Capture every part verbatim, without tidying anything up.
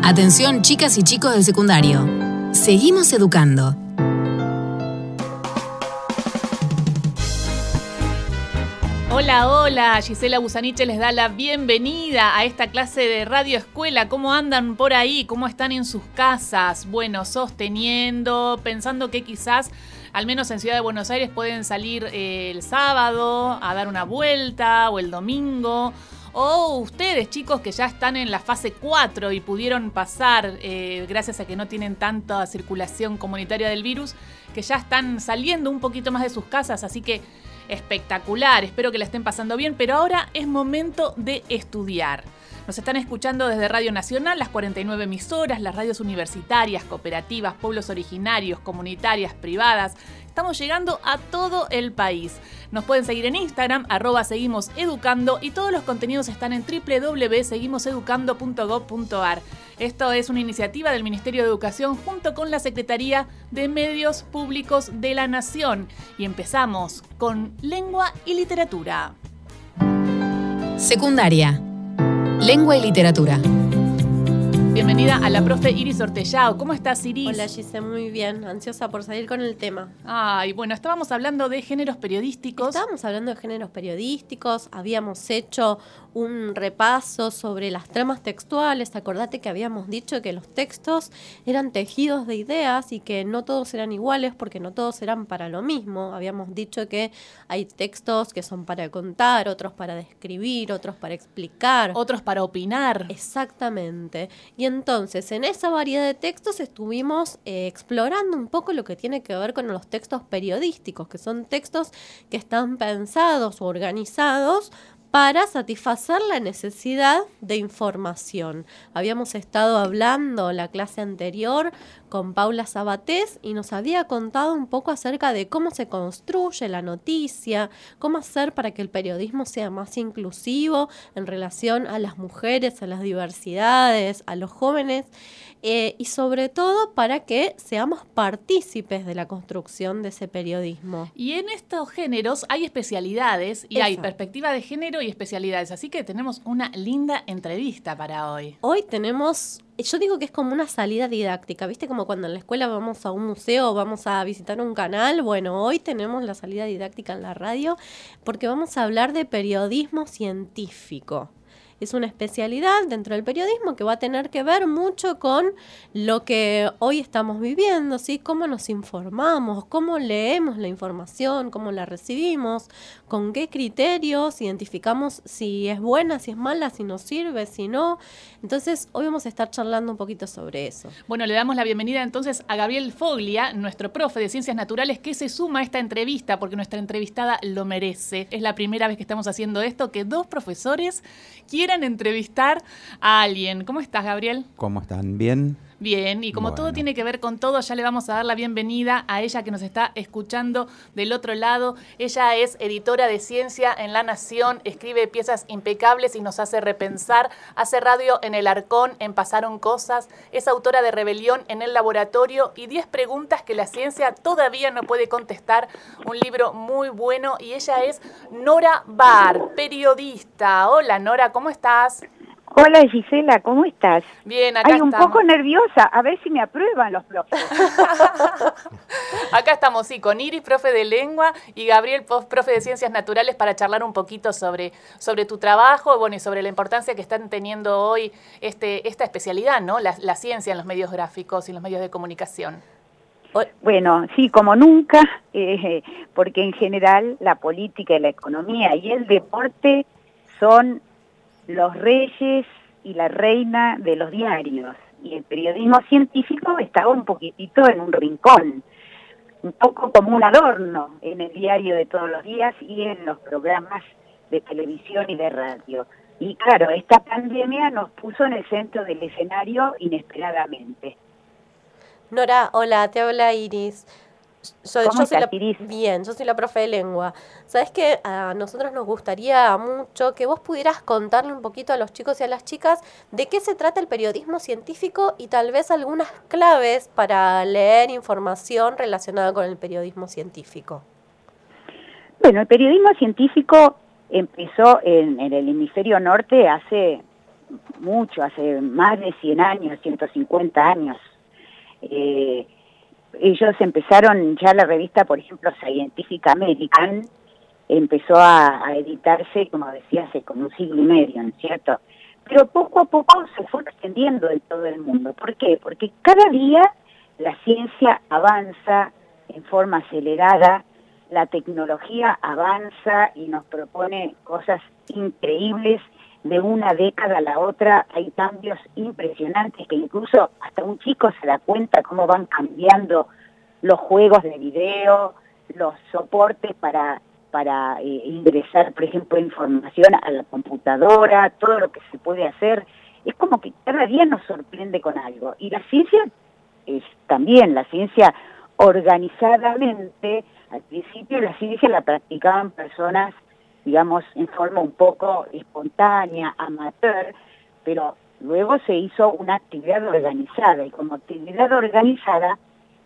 Atención, chicas y chicos del secundario. Seguimos educando. Hola, hola, Gisela Busaniche les da la bienvenida a esta clase de Radio Escuela. ¿Cómo andan por ahí? ¿Cómo están en sus casas? Bueno, sosteniendo, pensando que quizás, al menos en Ciudad de Buenos Aires, pueden salir eh, el sábado a dar una vuelta o el domingo. O ustedes, chicos, que ya están en la fase cuatro y pudieron pasar, eh, gracias a que no tienen tanta circulación comunitaria del virus, que ya están saliendo un poquito más de sus casas, así que espectacular, espero que la estén pasando bien, pero ahora es momento de estudiar. Nos están escuchando desde Radio Nacional, las cuarenta y nueve emisoras, las radios universitarias, cooperativas, pueblos originarios, comunitarias, privadas. Estamos llegando a todo el país. Nos pueden seguir en Instagram, arroba Seguimos Educando, y todos los contenidos están en doble u doble u doble u punto seguimos educando punto gob punto ar. Esto es una iniciativa del Ministerio de Educación junto con la Secretaría de Medios Públicos de la Nación. Y empezamos con Lengua y Literatura. Secundaria. Lengua y literatura. Bienvenida a la profe Iris Ortellao. ¿Cómo estás, Iris? Hola, Gise, muy bien. Ansiosa por salir con el tema. Ay, bueno, estábamos hablando de géneros periodísticos. Estábamos hablando de géneros periodísticos, habíamos hecho un repaso sobre las tramas textuales. Acordate que habíamos dicho que los textos eran tejidos de ideas y que no todos eran iguales porque no todos eran para lo mismo. Habíamos dicho que hay textos que son para contar, otros para describir, otros para explicar. Otros para opinar. Exactamente. Y entonces, en esa variedad de textos estuvimos eh, explorando un poco lo que tiene que ver con los textos periodísticos, que son textos que están pensados o organizados para satisfacer la necesidad de información. Habíamos estado hablando la clase anterior con Paula Sabatés y nos había contado un poco acerca de cómo se construye la noticia, cómo hacer para que el periodismo sea más inclusivo en relación a las mujeres, a las diversidades, a los jóvenes, eh, y sobre todo para que seamos partícipes de la construcción de ese periodismo. Y en estos géneros hay especialidades y Eso. hay perspectiva de género y especialidades, así que tenemos una linda entrevista para hoy. Hoy tenemos, yo digo que es como una salida didáctica, ¿viste? Como cuando en la escuela vamos a un museo o vamos a visitar un canal. Bueno, hoy tenemos la salida didáctica en la radio porque vamos a hablar de periodismo científico. Es una especialidad dentro del periodismo que va a tener que ver mucho con lo que hoy estamos viviendo, ¿sí? Cómo nos informamos, cómo leemos la información, cómo la recibimos, con qué criterios identificamos si es buena, si es mala, si nos sirve, si no. Entonces, hoy vamos a estar charlando un poquito sobre eso. Bueno, le damos la bienvenida entonces a Gabriel Foglia, nuestro profe de Ciencias Naturales, que se suma a esta entrevista porque nuestra entrevistada lo merece. Es la primera vez que estamos haciendo esto, que dos profesores quieran entrevistar a alguien. ¿Cómo estás, Gabriel? ¿Cómo están? ¿Bien? Bien, y como Bueno. todo tiene que ver con todo, ya le vamos a dar la bienvenida a ella que nos está escuchando del otro lado. Ella es editora de ciencia en La Nación, escribe piezas impecables y nos hace repensar, hace radio en El Arcón, en Pasaron Cosas, es autora de Rebelión en el Laboratorio y diez preguntas que la ciencia todavía no puede contestar, un libro muy bueno, y ella es Nora Bar, periodista. Hola, Nora, ¿cómo estás? Hola, Gisela, ¿cómo estás? Bien, acá Ay, un estamos. poco nerviosa, a ver si me aprueban los profes. Acá estamos, sí, con Iris, profe de lengua, y Gabriel, profe de ciencias naturales, para charlar un poquito sobre, sobre tu trabajo, bueno, y sobre la importancia que están teniendo hoy este, esta especialidad, ¿no? La, la ciencia en los medios gráficos y en los medios de comunicación. Bueno, sí, como nunca, eh, porque en general la política y la economía y el deporte son los reyes y la reina de los diarios, y el periodismo científico estaba un poquitito en un rincón, un poco como un adorno en el diario de todos los días y en los programas de televisión y de radio. Y claro, esta pandemia nos puso en el centro del escenario inesperadamente. Nora, hola, te habla Iris. Yo, ¿Cómo yo soy estás, la, Iris? Bien, yo soy la profe de lengua. ¿Sabes qué? A nosotros nos gustaría mucho que vos pudieras contarle un poquito a los chicos y a las chicas de qué se trata el periodismo científico y tal vez algunas claves para leer información relacionada con el periodismo científico. Bueno, el periodismo científico empezó en, en el hemisferio norte hace mucho, hace más de cien años, ciento cincuenta años. Eh, ellos empezaron, ya la revista, por ejemplo, Scientific American, empezó a, a editarse, como decía, hace como un siglo y medio, ¿no es cierto? Pero poco a poco se fue extendiendo en todo el mundo. ¿Por qué? Porque cada día la ciencia avanza en forma acelerada, la tecnología avanza y nos propone cosas increíbles. De una década a la otra hay cambios impresionantes que incluso hasta un chico se da cuenta cómo van cambiando los juegos de video, los soportes para, para eh, ingresar, por ejemplo, información a la computadora, todo lo que se puede hacer. Es como que cada día nos sorprende con algo. Y la ciencia es también, la ciencia organizadamente, al principio la ciencia la practicaban personas, digamos, en forma un poco espontánea, amateur, pero luego se hizo una actividad organizada, y como actividad organizada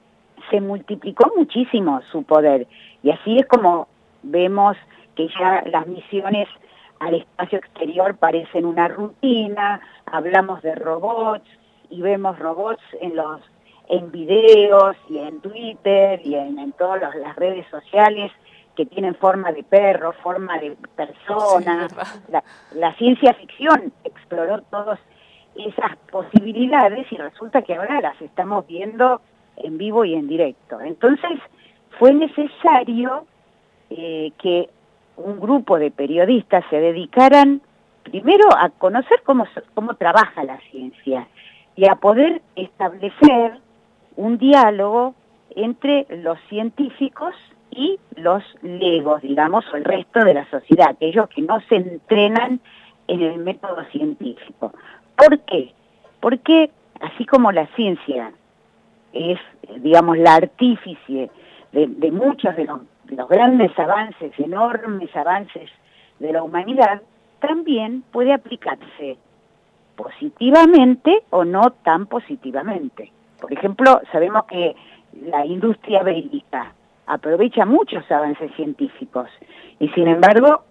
se multiplicó muchísimo su poder, y así es como vemos que ya las misiones al espacio exterior parecen una rutina, hablamos de robots, y vemos robots en los en videos, y en Twitter, y en, en todas las, las redes sociales, que tienen forma de perro, forma de persona. Sí, la, la ciencia ficción exploró todas esas posibilidades y resulta que ahora las estamos viendo en vivo y en directo. Entonces fue necesario eh, que un grupo de periodistas se dedicaran primero a conocer cómo, cómo trabaja la ciencia y a poder establecer un diálogo entre los científicos y los legos, digamos, o el resto de la sociedad, aquellos que no se entrenan en el método científico. ¿Por qué? Porque así como la ciencia es, digamos, la artífice de, de muchos de los, de los grandes avances, enormes avances de la humanidad, también puede aplicarse positivamente o no tan positivamente. Por ejemplo, sabemos que la industria bélica aprovecha muchos avances científicos y sin embargo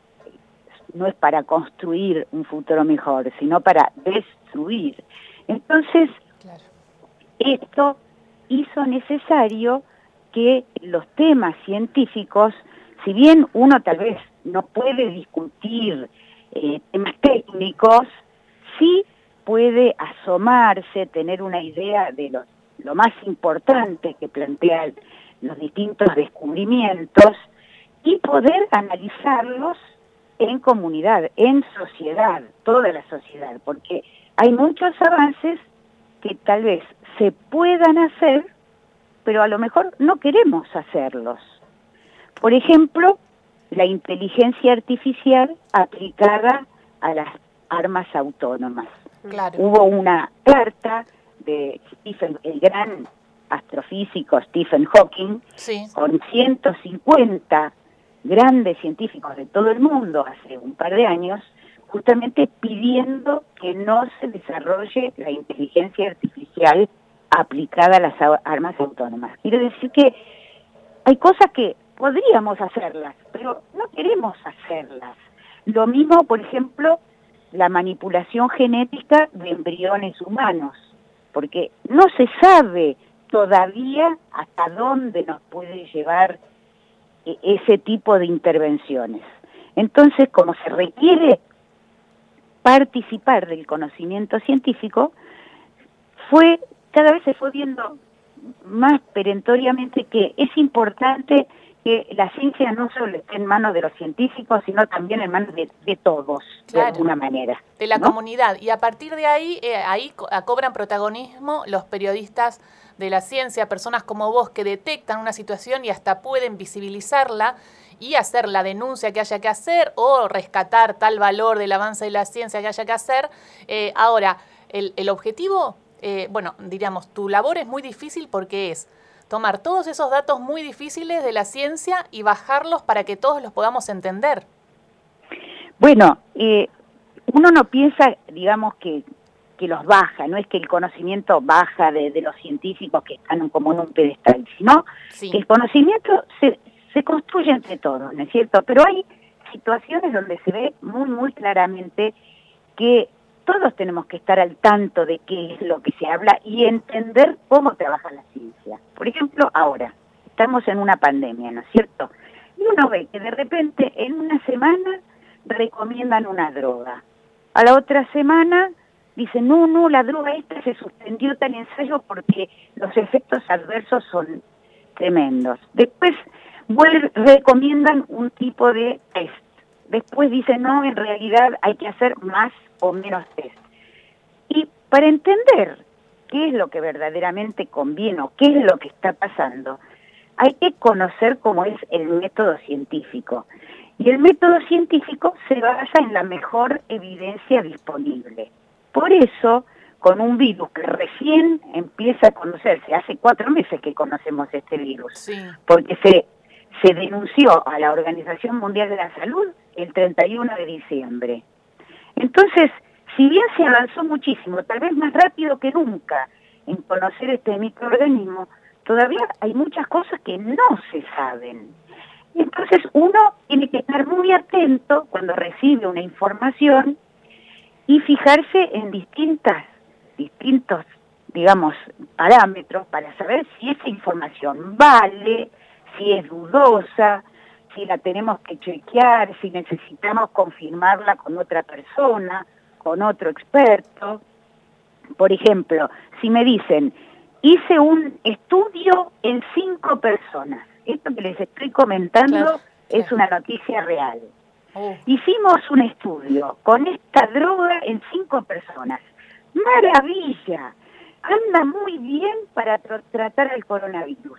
no es para construir un futuro mejor, sino para destruir. Entonces, claro, esto hizo necesario que los temas científicos, si bien uno tal vez no puede discutir eh, temas técnicos, sí puede asomarse, tener una idea de lo, lo más importante que plantean los distintos descubrimientos y poder analizarlos en comunidad, en sociedad, toda la sociedad, porque hay muchos avances que tal vez se puedan hacer, pero a lo mejor no queremos hacerlos. Por ejemplo, la inteligencia artificial aplicada a las armas autónomas. Claro. Hubo una carta de Stephen, el gran astrofísico Stephen Hawking, sí, con ciento cincuenta grandes científicos de todo el mundo hace un par de años, justamente pidiendo que no se desarrolle la inteligencia artificial aplicada a las armas autónomas. Quiere decir que hay cosas que podríamos hacerlas, pero no queremos hacerlas. Lo mismo, por ejemplo, la manipulación genética de embriones humanos, porque no se sabe todavía hasta dónde nos puede llevar ese tipo de intervenciones. Entonces, como se requiere participar del conocimiento científico, fue cada vez se fue viendo más perentoriamente que es importante que la ciencia no solo esté en manos de los científicos, sino también en manos de, de todos, claro, de alguna manera. De la ¿no? comunidad. Y a partir de ahí, eh, ahí co- cobran protagonismo los periodistas de la ciencia, personas como vos que detectan una situación y hasta pueden visibilizarla y hacer la denuncia que haya que hacer o rescatar tal valor del avance de la ciencia que haya que hacer. Eh, ahora, el, el objetivo, eh, bueno, diríamos, tu labor es muy difícil porque es tomar todos esos datos muy difíciles de la ciencia y bajarlos para que todos los podamos entender. Bueno, eh, uno no piensa, digamos, que, que los baja, no es que el conocimiento baja de, de los científicos que están como en un pedestal, sino sí, que el conocimiento se, se construye entre todos, ¿no es cierto? Pero hay situaciones donde se ve muy, muy claramente que todos tenemos que estar al tanto de qué es lo que se habla y entender cómo trabaja la ciencia. Por ejemplo, ahora, estamos en una pandemia, ¿no es cierto? Y uno ve que de repente en una semana recomiendan una droga. A la otra semana dicen, no, no, la droga esta se suspendió tal ensayo porque los efectos adversos son tremendos. Después vuelven, recomiendan un tipo de test. Después dicen, no, en realidad hay que hacer más o menos test. Y para entender qué es lo que verdaderamente conviene o qué es lo que está pasando, hay que conocer cómo es el método científico. Y el método científico se basa en la mejor evidencia disponible. Por eso, con un virus que recién empieza a conocerse, hace cuatro meses que conocemos este virus, sí. porque se, se denunció a la Organización Mundial de la Salud el treinta y uno de diciembre. Entonces, si bien se avanzó muchísimo, tal vez más rápido que nunca, en conocer este microorganismo, todavía hay muchas cosas que no se saben. Entonces uno tiene que estar muy atento cuando recibe una información y fijarse en distintas, distintos, digamos, parámetros para saber si esa información vale, si es dudosa, si la tenemos que chequear, si necesitamos confirmarla con otra persona, con otro experto. Por ejemplo, si me dicen, hice un estudio en cinco personas. Esto que les estoy comentando claro, es claro. una noticia real. Oh. Hicimos un estudio con esta droga en cinco personas. ¡Maravilla! Anda muy bien para tr- tratar el coronavirus.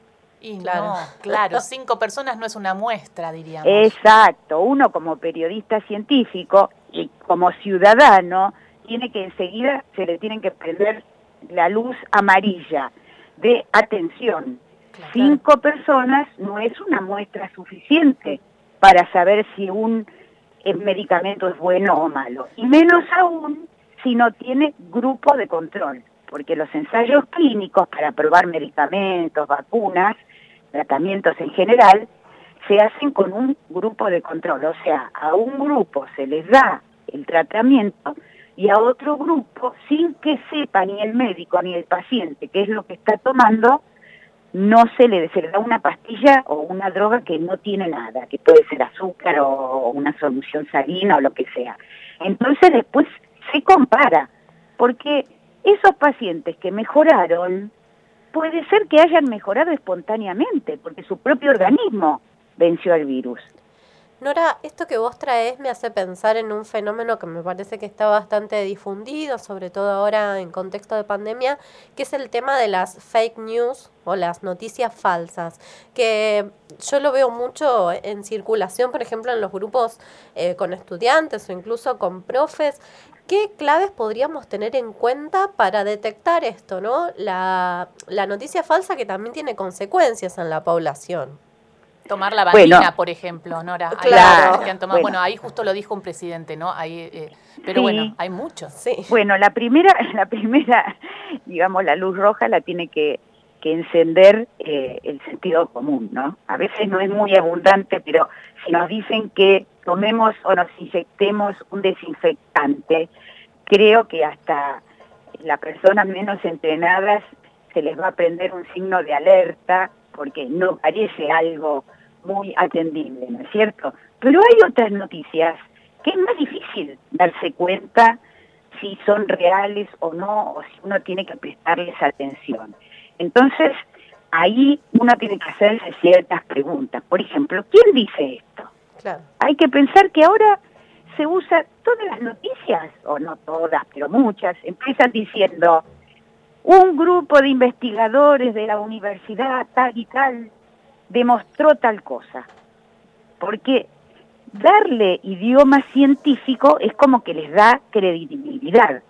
Y claro. no, claro, cinco personas no es una muestra, diríamos. Exacto. Uno como periodista científico y como ciudadano tiene que enseguida, se le tienen que prender la luz amarilla de atención. Claro. Cinco personas no es una muestra suficiente para saber si un medicamento es bueno o malo. Y menos aún si no tiene grupo de control. Porque los ensayos clínicos para probar medicamentos, vacunas, tratamientos en general, se hacen con un grupo de control. O sea, a un grupo se les da el tratamiento y a otro grupo, sin que sepa ni el médico ni el paciente qué es lo que está tomando, no se le, se le da una pastilla o una droga que no tiene nada, que puede ser azúcar o una solución salina o lo que sea. Entonces después se compara, porque esos pacientes que mejoraron, puede ser que hayan mejorado espontáneamente, porque su propio organismo venció al virus. Nora, esto que vos traes me hace pensar en un fenómeno que me parece que está bastante difundido, sobre todo ahora en contexto de pandemia, que es el tema de las fake news o las noticias falsas, que yo lo veo mucho en circulación, por ejemplo, en los grupos eh, con estudiantes o incluso con profes. ¿Qué claves podríamos tener en cuenta para detectar esto, ¿no? La, la noticia falsa que también tiene consecuencias en la población. Tomar la vacuna, bueno, por ejemplo, Nora. Claro. Hay que han tomado, bueno. bueno, ahí justo lo dijo un presidente, ¿no? Ahí, eh, pero sí. bueno, hay muchos. Sí. Bueno, la primera, la primera, digamos, la luz roja la tiene que, que encender eh, el sentido común, ¿no? A veces no es muy abundante, pero si nos dicen que tomemos o nos inyectemos un desinfectante, creo que hasta las personas menos entrenadas se les va a prender un signo de alerta, porque no parece algo muy atendible, ¿no es cierto? Pero hay otras noticias que es más difícil darse cuenta si son reales o no, o si uno tiene que prestarles atención. Entonces, ahí uno tiene que hacerse ciertas preguntas. Por ejemplo, ¿quién dice esto? Claro. Hay que pensar que ahora se usa todas las noticias, o no todas, pero muchas, empiezan diciendo, un grupo de investigadores de la universidad tal y tal demostró tal cosa. Porque darle idioma científico es como que les da credibilidad.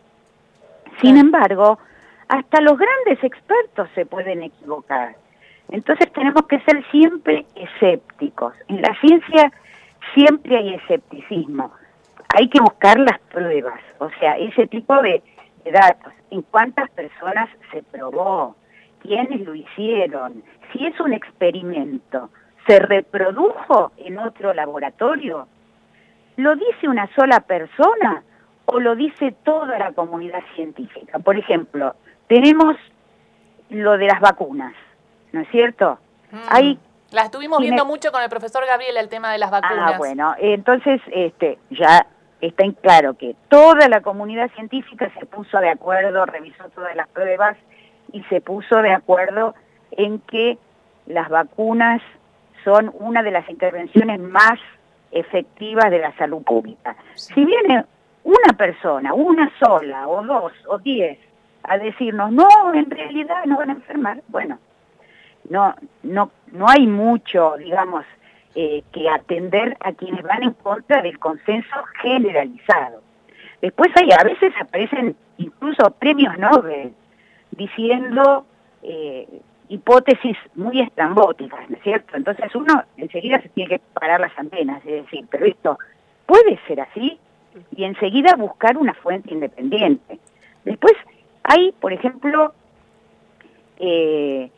Sin embargo, hasta los grandes expertos se pueden equivocar. Entonces tenemos que ser siempre escépticos. En la ciencia siempre hay escepticismo. Hay que buscar las pruebas, o sea, ese tipo de, de datos. En cuántas personas se probó, quiénes lo hicieron, si es un experimento, ¿se reprodujo en otro laboratorio? ¿Lo dice una sola persona o lo dice toda la comunidad científica? Por ejemplo, tenemos lo de las vacunas, ¿no es cierto? Mm. Hay La estuvimos tiene... viendo mucho con el profesor Gabriel, el tema de las vacunas. Ah, bueno, entonces este, ya está en claro que toda la comunidad científica se puso de acuerdo, revisó todas las pruebas y se puso de acuerdo en que las vacunas son una de las intervenciones más efectivas de la salud pública. Sí. Si viene una persona, una sola, o dos, o diez, a decirnos, no, en realidad no van a enfermar, bueno, no, no, no hay mucho, digamos, eh, que atender a quienes van en contra del consenso generalizado. Después hay, a veces aparecen incluso premios Nobel diciendo eh, hipótesis muy estrambóticas, ¿no es cierto? Entonces uno enseguida se tiene que parar las antenas y decir, pero esto puede ser así, y enseguida buscar una fuente independiente. Después hay, por ejemplo, eh,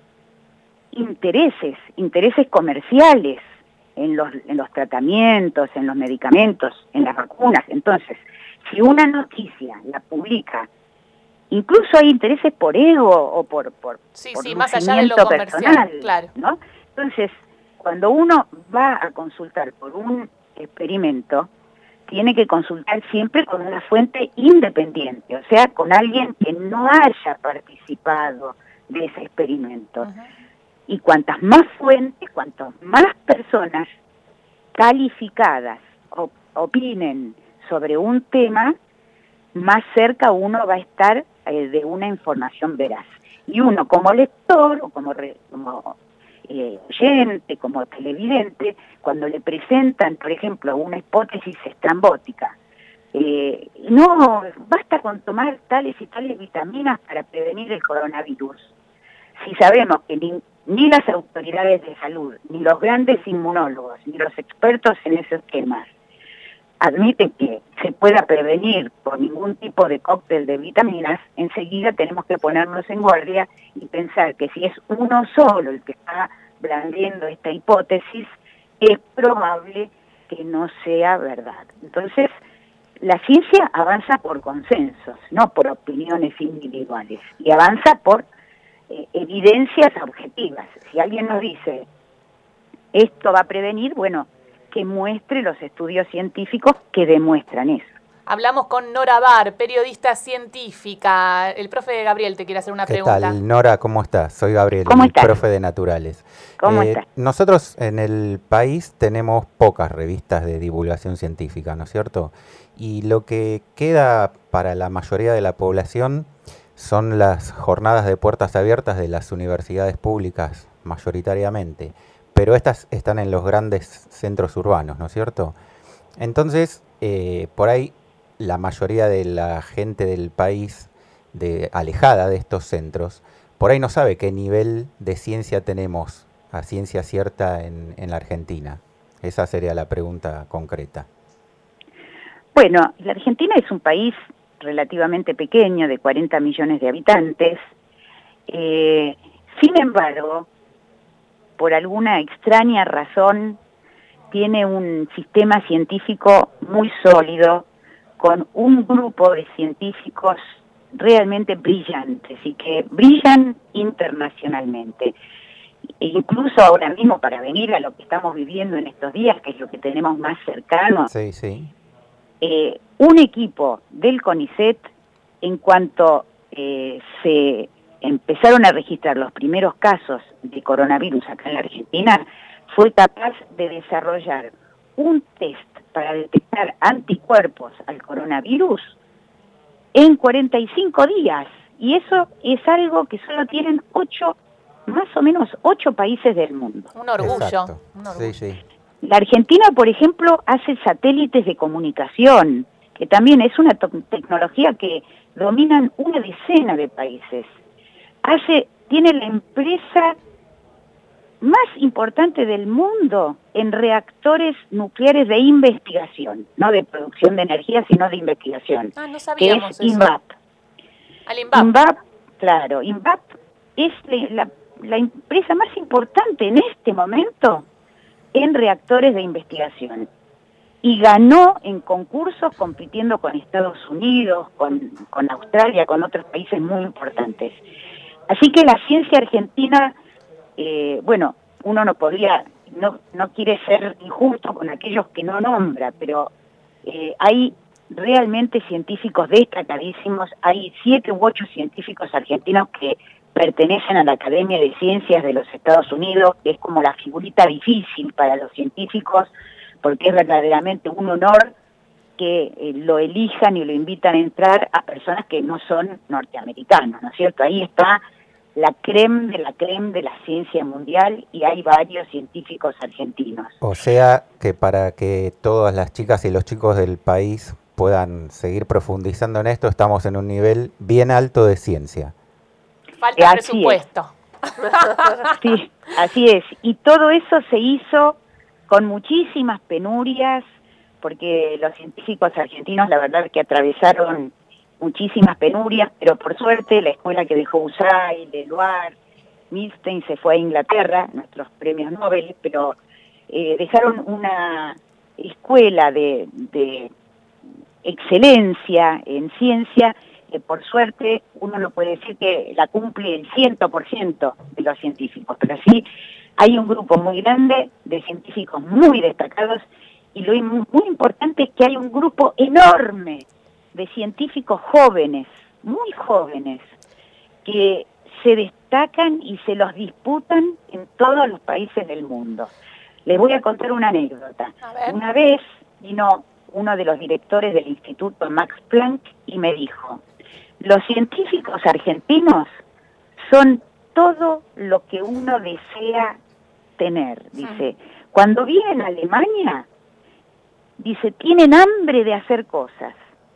intereses, intereses comerciales en los, en los tratamientos, en los medicamentos, en las vacunas. Entonces, si una noticia la publica, incluso hay intereses por ego o por, por, sí, por sí, más allá de lo comercial, personal, claro. ¿no? Entonces, cuando uno va a consultar por un experimento, tiene que consultar siempre con una fuente independiente, o sea, con alguien que no haya participado de ese experimento. Uh-huh. Y cuantas más fuentes, cuantas más personas calificadas op- opinen sobre un tema, más cerca uno va a estar eh, de una información veraz. Y uno como lector o como, re, como eh, oyente, como televidente, cuando le presentan, por ejemplo, una hipótesis estrambótica, eh, no, basta con tomar tales y tales vitaminas para prevenir el coronavirus. Si sabemos que ni, ni las autoridades de salud, ni los grandes inmunólogos, ni los expertos en esos temas admiten que se pueda prevenir por ningún tipo de cóctel de vitaminas, enseguida tenemos que ponernos en guardia y pensar que si es uno solo el que está blandiendo esta hipótesis, es probable que no sea verdad. Entonces, la ciencia avanza por consensos, no por opiniones individuales, y avanza por eh, evidencias objetivas. Si alguien nos dice, esto va a prevenir, bueno, que muestre los estudios científicos que demuestran eso. Hablamos con Nora Bar, periodista científica. El profe Gabriel te quiere hacer una ¿Qué pregunta. ¿Qué tal, Nora? ¿Cómo estás? Soy Gabriel, ¿Cómo el estás? profe de Naturales. ¿Cómo eh, estás? Nosotros en el país tenemos pocas revistas de divulgación científica, ¿no es cierto? Y lo que queda para la mayoría de la población son las jornadas de puertas abiertas de las universidades públicas, mayoritariamente. Pero estas están en los grandes centros urbanos, ¿no es cierto? Entonces, eh, por ahí la mayoría de la gente del país de, alejada de estos centros, por ahí no sabe qué nivel de ciencia tenemos a ciencia cierta en, en la Argentina. Esa sería la pregunta concreta. Bueno, la Argentina es un país relativamente pequeño, de cuarenta millones de habitantes. Eh, sin embargo, por alguna extraña razón, tiene un sistema científico muy sólido, con un grupo de científicos realmente brillantes y que brillan internacionalmente. E incluso ahora mismo, para venir a lo que estamos viviendo en estos días, que es lo que tenemos más cercano, sí, sí. Eh, un equipo del CONICET, en cuanto eh, se empezaron a registrar los primeros casos de coronavirus acá en la Argentina, fue capaz de desarrollar un test para detectar anticuerpos al coronavirus en cuarenta y cinco días. Y eso es algo que solo tienen ocho, más o menos ocho países del mundo. Un orgullo. Exacto. Un orgullo. Sí, sí. La Argentina, por ejemplo, hace satélites de comunicación, que también es una tecnología que dominan una decena de países. Hace, tiene la empresa más importante del mundo en reactores nucleares de investigación, no de producción de energía, sino de investigación, Ah, no que sabíamos es eso. INVAP. Al INVAP. INVAP, claro, INVAP es la, la empresa más importante en este momento en reactores de investigación. y ganó en concursos compitiendo con Estados Unidos, con, con Australia, con otros países muy importantes. Así que la ciencia argentina, eh, bueno, uno no podría, no, no quiere ser injusto con aquellos que no nombra, pero eh, hay realmente científicos destacadísimos, hay siete u ocho científicos argentinos que pertenecen a la Academia de Ciencias de los Estados Unidos, que es como la figurita difícil para los científicos, porque es verdaderamente un honor que eh, lo elijan y lo invitan a entrar a personas que no son norteamericanos, ¿no es cierto? Ahí está la creme de la creme de la ciencia mundial y hay varios científicos argentinos. O sea que para que todas las chicas y los chicos del país puedan seguir profundizando en esto, estamos en un nivel bien alto de ciencia. Falta así presupuesto. Es. Sí, así es. Y todo eso se hizo con muchísimas penurias, porque los científicos argentinos, la verdad, que atravesaron muchísimas penurias, pero por suerte la escuela que dejó Usay, Leloir, Milstein se fue a Inglaterra, nuestros premios Nobel, pero eh, dejaron una escuela de, de excelencia en ciencia, que por suerte uno no puede decir que la cumple el cien por ciento de los científicos, pero sí hay un grupo muy grande de científicos muy destacados y lo muy importante es que hay un grupo enorme de científicos jóvenes, muy jóvenes, que se destacan y se los disputan en todos los países del mundo. Les voy a contar una anécdota. Una vez vino uno de los directores del Instituto Max Planck y me dijo, los científicos argentinos son todo lo que uno desea tener, dice. Cuando vienen a Alemania, dice, tienen hambre de hacer cosas.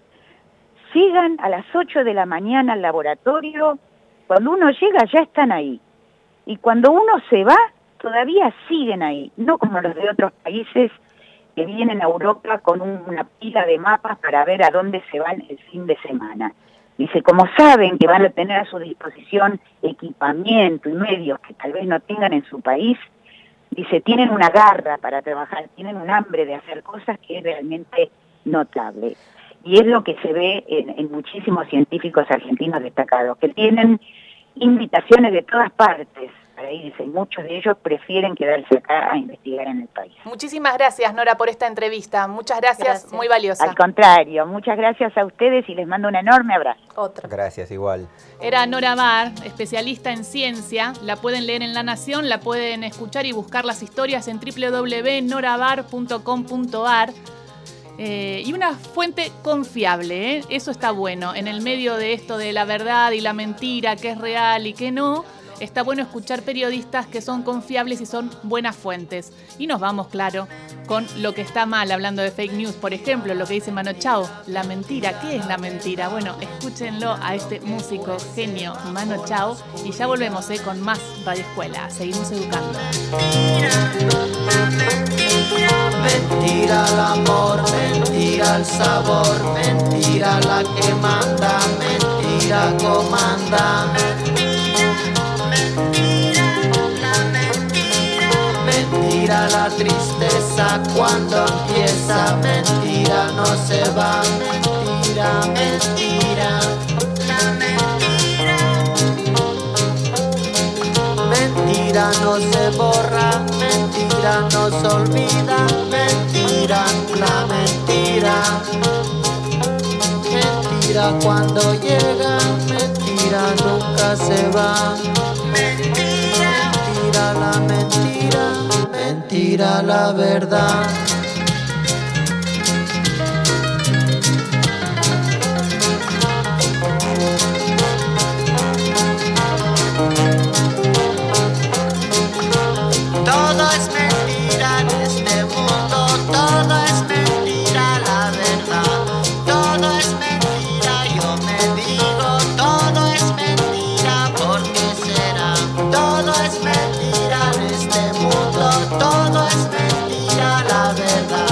Llegan a las ocho de la mañana al laboratorio, cuando uno llega ya están ahí. Y cuando uno se va, todavía siguen ahí, no como los de otros países que vienen a Europa con un, una pila de mapas para ver a dónde se van el fin de semana. Dice, como saben que van a tener a su disposición equipamiento y medios que tal vez no tengan en su país, dice, tienen una garra para trabajar, tienen un hambre de hacer cosas que es realmente notable. Y es lo que se ve en, en muchísimos científicos argentinos destacados, que tienen invitaciones de todas partes para irse, y muchos de ellos prefieren quedarse acá a investigar en el país. Muchísimas gracias, Nora, por esta entrevista. Muchas gracias, gracias. Muy valiosa. Al contrario, muchas gracias a ustedes y les mando un enorme abrazo. Otro. Gracias, igual. Era Nora Bar, especialista en ciencia. La pueden leer en La Nación, la pueden escuchar y buscar las historias en doble u doble u doble u punto norabar punto com punto a r. Eh, y una fuente confiable, ¿eh? Eso está bueno. En el medio de esto de la verdad y la mentira, qué es real y qué no, está bueno escuchar periodistas que son confiables y son buenas fuentes. Y nos vamos, claro, con lo que está mal, hablando de fake news, por ejemplo, lo que dice Mano Chao, la mentira. ¿Qué es la mentira? Bueno, escúchenlo a este músico genio, Mano Chao, y ya volvemos ¿eh? con más Radio Escuela. Seguimos educando. Mentira el amor, mentira el sabor, mentira la que manda, mentira comanda. Mentira la tristeza cuando empieza, mentira no se va, mentira, mentira. Mentira no se borra, mentira no se olvida, mentira, la mentira. Mentira cuando llega, mentira nunca se va. Mentira la mentira, mentira la verdad. Todo es mentira en este mundo, todo es mentira la verdad. Todo es mentira, yo me digo, todo es mentira, ¿por qué será? Todo es mentira en este mundo, todo es mentira la verdad.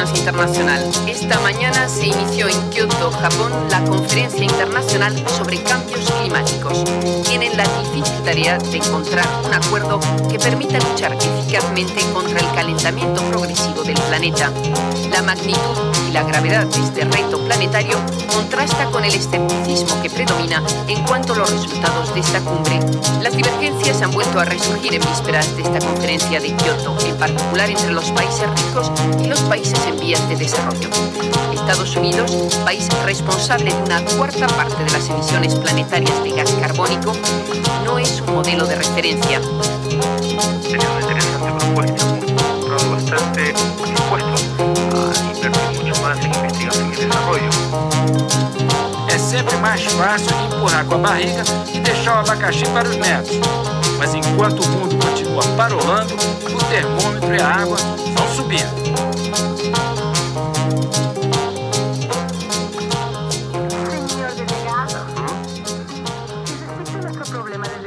gobernanza internacional. Esta mañana se inició en Kioto, Japón, la Conferencia Internacional sobre Cambios Climáticos. Tienen la difícil tarea de encontrar un acuerdo que permita luchar eficazmente contra el calentamiento progresivo del planeta. La magnitud y la gravedad de este reto planetario contrasta con el escepticismo que predomina en cuanto a los resultados de esta cumbre. Las divergencias han vuelto a resurgir en vísperas de esta conferencia de Kioto, en particular entre los países ricos y los países en vías de desarrollo. Estados Unidos, país responsable de una cuarta parte de las emisiones planetarias de gas carbónico, no es un modelo de referencia. Sería una interesante propuesta, un ahorro bastante dispuesto a invertir mucho más en investigación y desarrollo. É sempre mais fácil empurrar com a barriga e deixar o abacaxi para os netos. Mas enquanto o mundo continua parolando, o termômetro e a água vão subindo. Señor delegado, respecto a nuestro problema del